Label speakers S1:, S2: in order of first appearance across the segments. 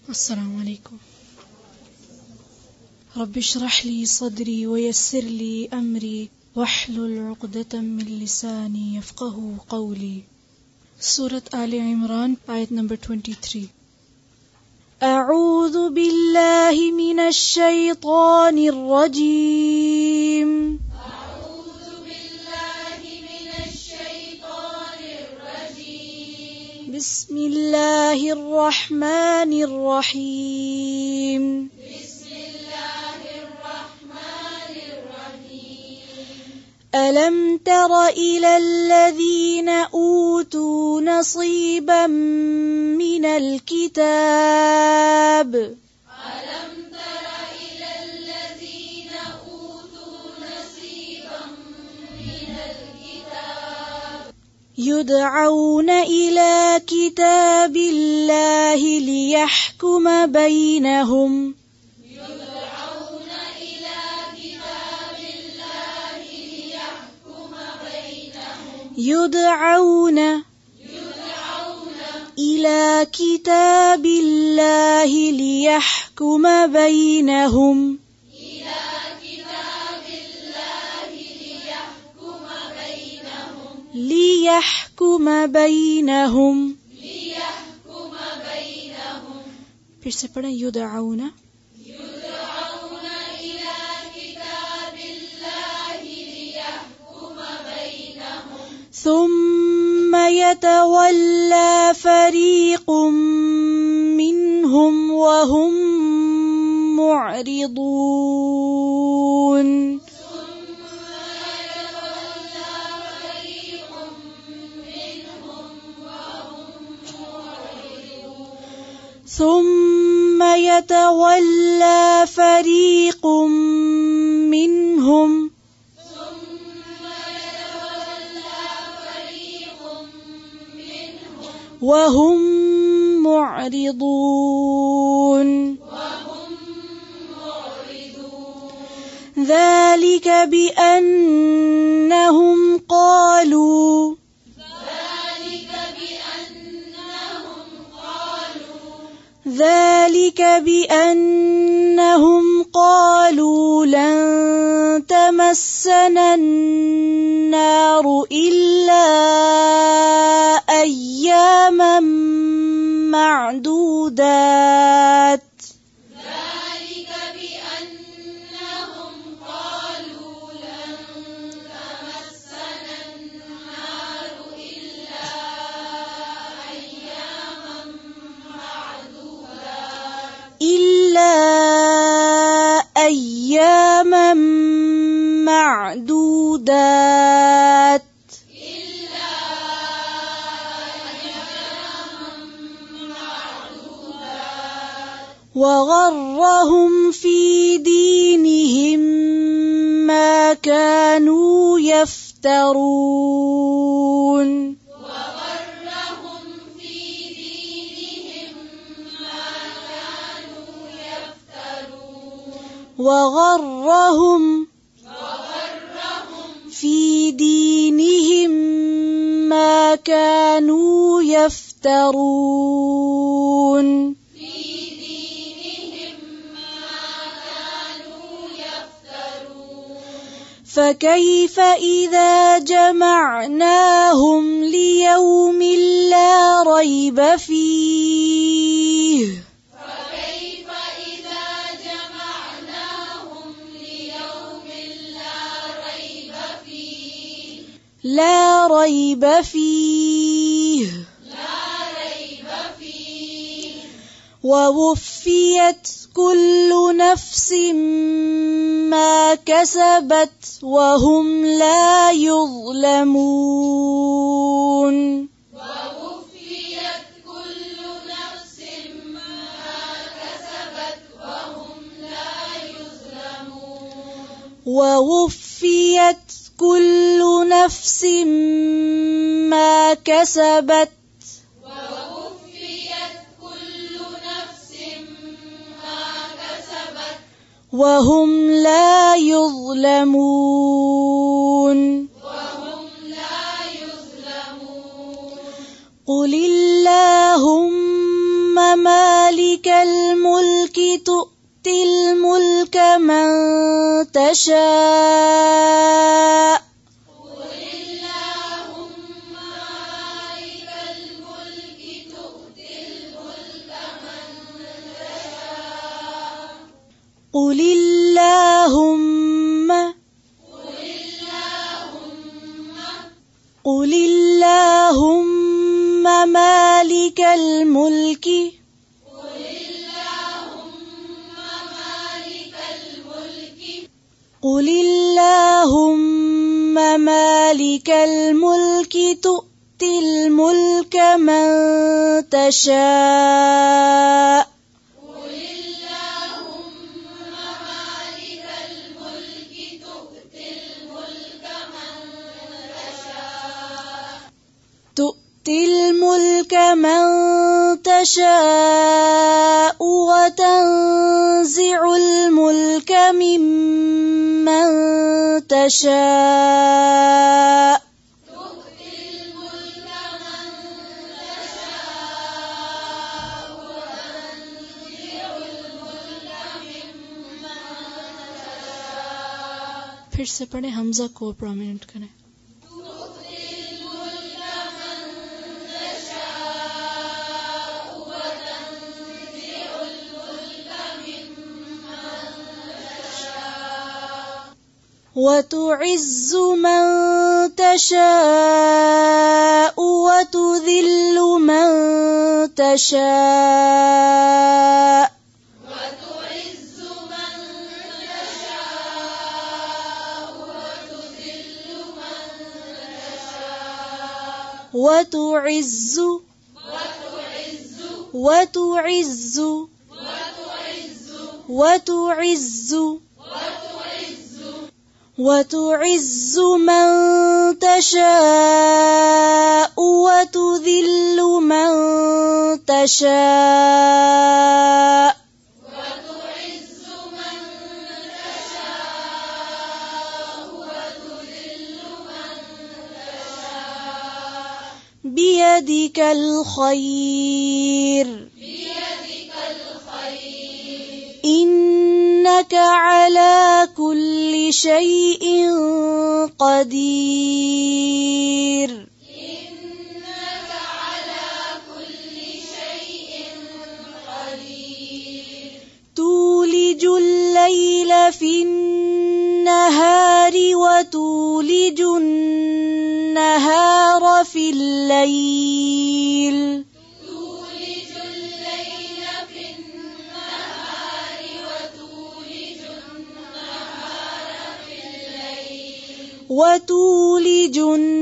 S1: अस्सलामु अलैकुम। रब्बि इश्रह ली सदरी वयस्सिर ली अमरी वहलुल उक़दतम मिन लिसानी यफ़क़हू क़ौली। सूरत आले इमरान आयत नंबर 23। अऊज़ु बिल्लाहि मिनश शैतानिर रजीम। बिस्मिल्लाहिर रहमानिर रहीम। अलम तर इलल लज़ीना ऊतू नसीबम मिनल किताब। युदअऊन इला किताबिल्लाहि लियहकुम बैनहुम। युदअऊन इला किताबिल्लाहि लियहकुम बैनहुम। लियहकुम बैनहुम। फिर से पढ़ें। युदअऊन ثم يتولى فريق منهم وهم معرضون ثم يتولى فريق منهم وهم معرضون ذلك بأنهم قالوا لن تمسنا النار إلا أياما معدودات أياما معدودات وغرهم في دينهم ما كانوا يفترون وغرهم في دينهم ما كانوا يفترون فكيف إذا جمعناهم ليوم لا ريب فيه لا ريب فيه ووفيت كل نفس ما كسبت وهم لا يظلمون ووفيت كل نفس ما كسبت وهم لا يظلمون قل اللهم مالك مالك الملك تؤتي الملك من تشاء قل اللهم مالك الملك قل اللهم مالك الملك تؤتي الملك من تشاء تؤتي الملك من تشاء وتنزع الملك ممن تشاء फिर से पढ़े, हमजा को प्रोमिनेंट करें। وتعز من تشاء وتذل من تشاء وتعز من تشاء وتذل من تشاء بيدك الخير إنك على كل شيء قدير تولج الليل في النهار وتولج النهار في الليل وتولج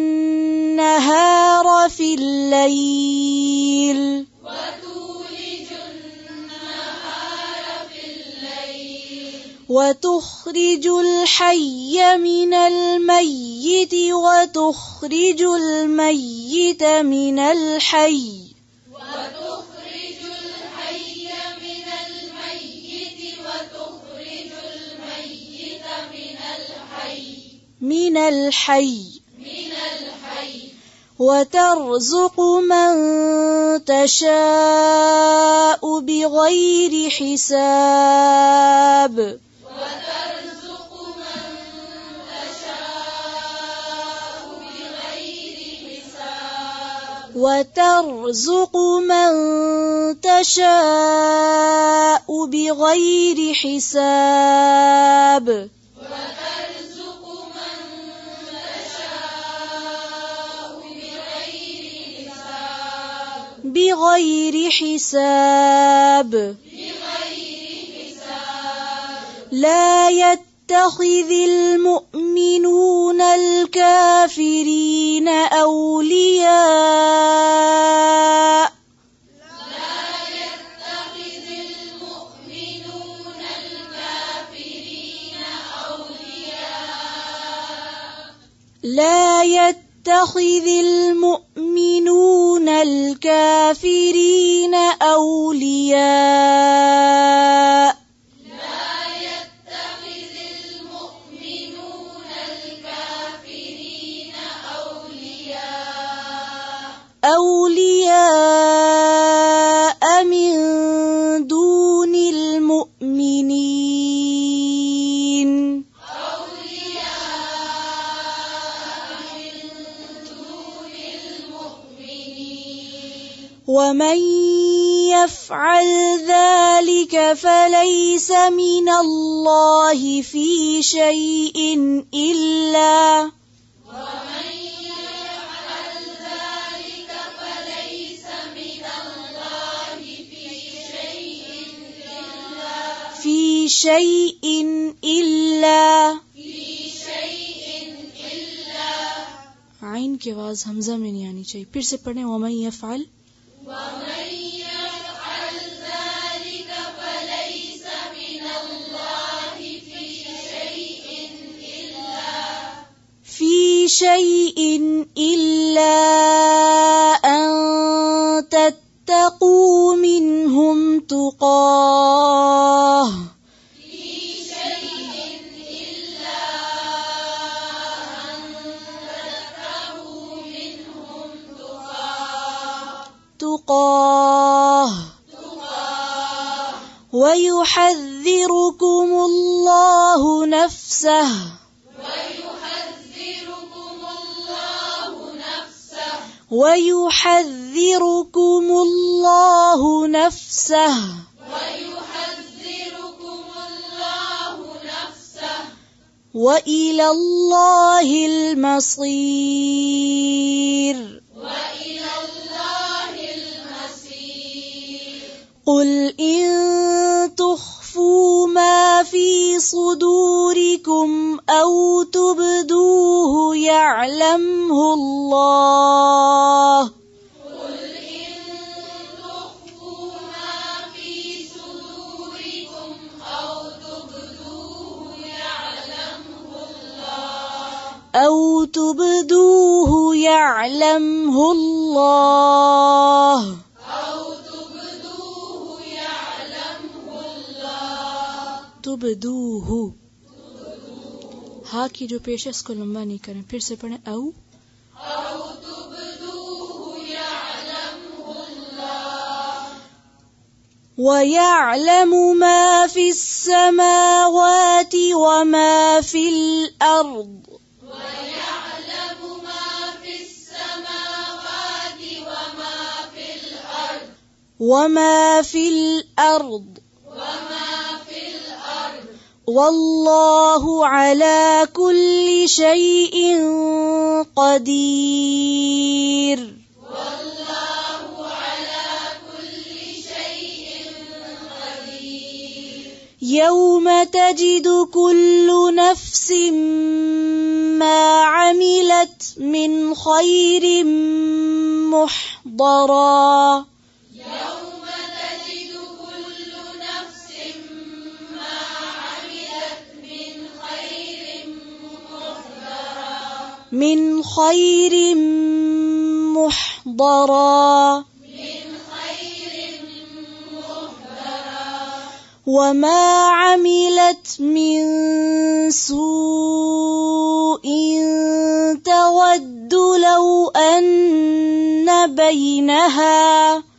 S1: النهار في الليل وتخرج الحي من الميت وتخرج الميت من الحي من الحي وترزق من تشاء بغير حساب وترزق من تشاء بغير حساب بغير حساب لا يتخذ المؤمنون الكافرين أولياء لا يتخذ المؤمنون الكافرين أولياء أولياء من ومن يفعل ذلك فليس من الله في شيء إلا في شيء إلا عین کی آواز حمزہ میں نہیں آنی چاہیے. پھر سے پڑھیں ومن یفعل
S2: ذلك فليس من الله
S1: في شيء إلا أن تتقوا منهم تقاه ويحذركم الله نفسه وإلى الله المصير. قل إن تخفوا ما في صدوركم أو تبدوه يعلمه الله تبدوه ہا کی جو پیش ہے اس کو لمبا نہیں کریں. پھر سے پڑھیں او وَيَعْلَمُ مَا فِي السَّمَاوَاتِ وَمَا فِي الْأَرْضِ والله على كل شيء قدير. يوم تجد كل نفس ما عملت من خير محضرا وما عملت من سوء تود لو أن بينها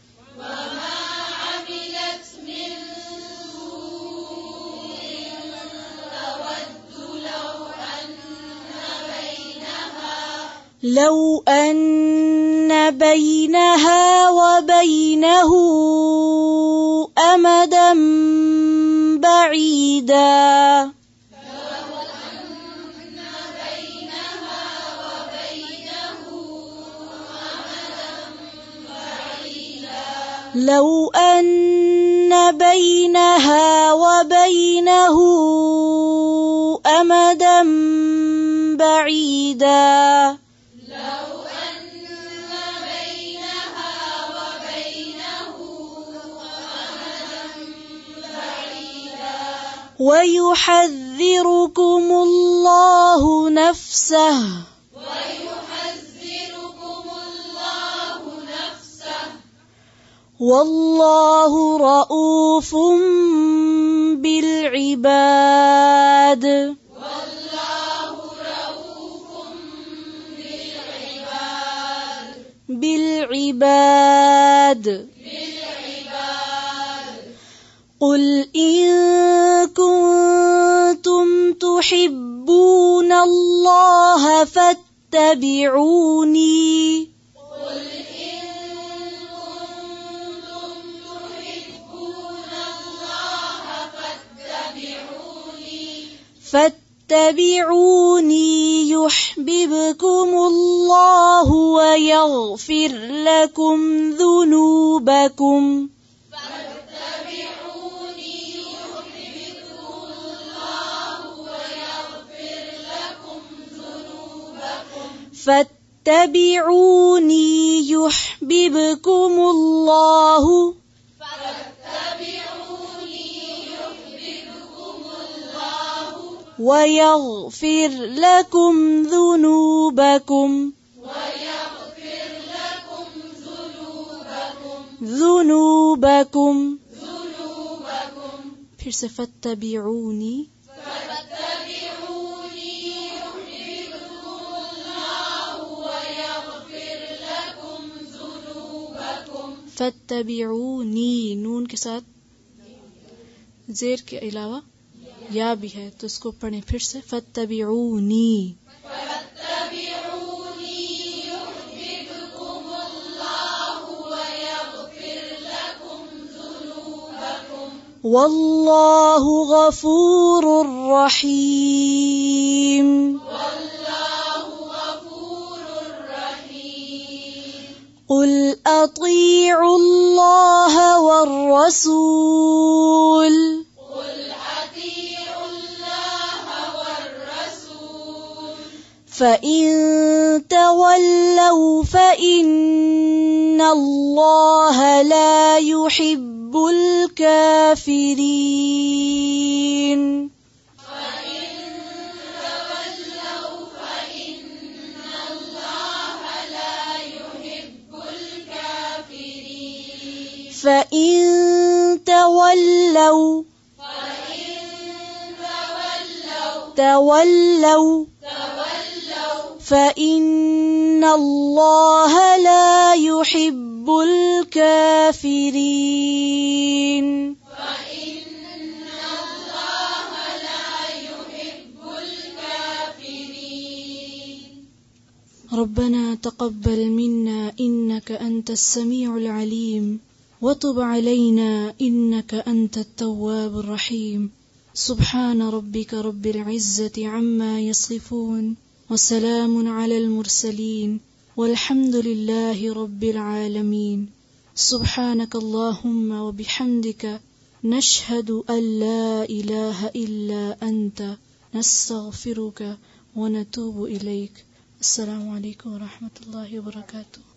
S1: وبينه أمدا بعيدا لو أن بينها وبينه أمدا بعيدا ويحذركم الله نفسه والله رؤوف بالعباد. قل إن كنتم تحبون الله فاتبعوني فاتبعوني يحببكم الله ويغفر لكم ذنوبكم فاتبعوني يحببكم الله ويغفر لكم ذنوبكم फिर से फत्तबिऊनी फत्तबिऊनी नून के साथ जेर के अलावा या भी है तो इसको पढ़ें फिर से फत्तबिऊनी वल्लाहु गफूरुर रहीम قل أطيعوا الله والرسول فإن تولوا فإن الله لا يحب الكافرين فإن تولوا فإن الله لا يحب الكافرين ربنا تقبل منا إنك أنت السميع العليم وتب علينا إنك أنت التواب الرحيم سبحان ربك رب العزة عما يصفون وسلام على المرسلين والحمد لله رب العالمين سبحانك اللهم وبحمدك نشهد أن لا إله إلا أنت نستغفرك ونتوب إليك السلام عليكم ورحمة الله وبركاته